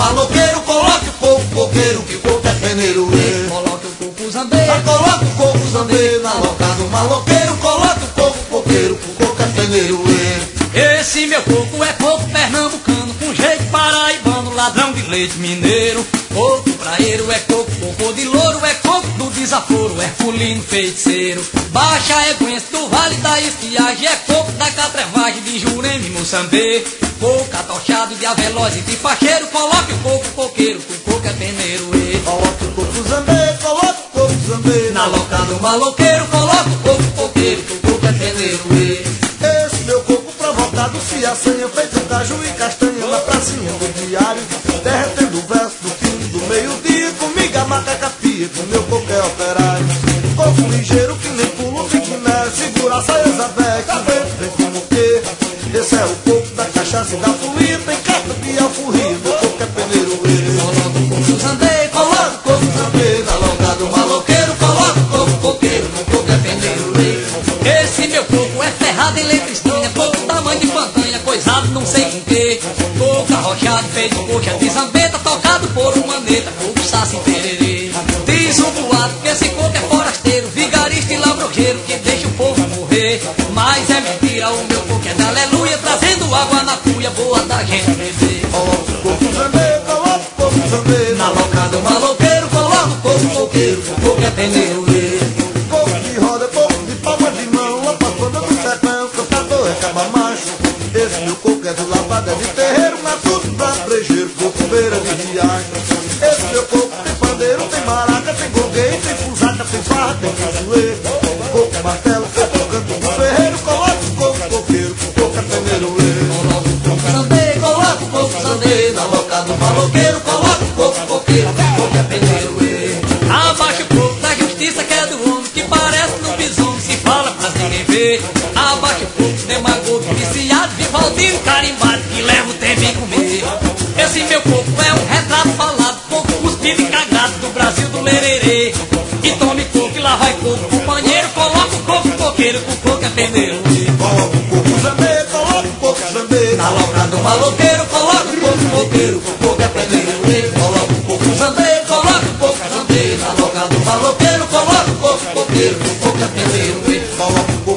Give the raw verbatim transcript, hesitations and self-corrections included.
maloqueiro, coloque o coco coqueiro, que o coco é peneiro. Coloque o coco zambê, Coloque o coco zambê, na loca do maloqueiro, coloque o coco coqueiro, que o coco é peneiro. Esse meu coco é coco pernambucano, com jeito paraibano, ladrão de leite mineiro. Coco praeiro é coco, coco de louro é coco do desaforo, herculino feiticeiro. Baixa Eguense do Vale da Estiagem, é coco da catrevagem de Jurema e Moçambê. Coco atochado de Aveloz e de facheiro, coloque o coco coqueiro, que o coco é peneiro. Coloque o coco zambê, coloque o coco zambê, Na loca do maloqueiro, coloque o coco coqueiro, que o coco é peneiro. Esse meu coco provocado se assanha, feito caju e castanha na pracinha do diário, derretendo o verso do fim do meio-dia, comigo a macaca pia, que o meu coco é operário. Coco ligeiro que nem pulo de Guiné, segura a saia Zabé, que o vento vem como que. Esse é o coco da cachaça e da folia, tem carta de alforria, meu coco é peneiro. Coloque o coco zambê, Coloque o coco zambê, na loca do maloqueiro, coloque o coco coqueiro, que o coco é peneiro. Esse meu coco é ferrado em letristinha, coco tamanho de pantanha, coisado não sei com que. Coco arrochado, feito coxa de zambeta, tocado por uma maneta, coco saci tererê. Diz um boato que esse coco é forasteiro, vigarista e labrocheiro, que deixa o povo morrer. Mas é mentira, o meu coco é da aleluia, trazendo água na cuia boa da gente beber. Coloque o coco zambê, coloque o coco zambê, Na loca do maloqueiro, coloca o coco coqueiro, que o coco é peneiro. coco de roda, coco de palma de mão, lá pra banda do sertão, cantador é caba macho. Esse meu coco é do lavado, é de terreiro, matuto pra brejeiro, coco beira de riacho. Esse meu coco tem pandeiro, tem maraca, tem gongueiro, tem fusaca, tem farra, tem cajuê. Coco martelo, feito canto do ferreiro, coloque o coco coqueiro, que o coco é peneiro. Coloca o coco zambê, coloca o coco zambê, na loca do maloqueiro, coloca o coco coqueiro, que o coco é peneiro. Abaixa o coco da justiça que é do homem, que parece no bisão, se fala mas ninguém vê. Abaixa o coco demagogo, viciado, Vivaldino carimbado, que leva o tempo em comer. Esse meu coco é um retrato falado, coco cuspido e cagado do Brasil do lererê. E tome coco e lá vai coco, companheiro, coloca o coco coqueiro, que o coco é peneiro. Coloque o coco zambê, coloque o coco zambê, Na loca do maloqueiro, coloca o coco coqueiro, que o coco é peneiro. Coloca o coco zambê, coloca o coco zambê, na loca do maloqueiro, coloca o coco coqueiro, que o coco é peneiro. coloque o coco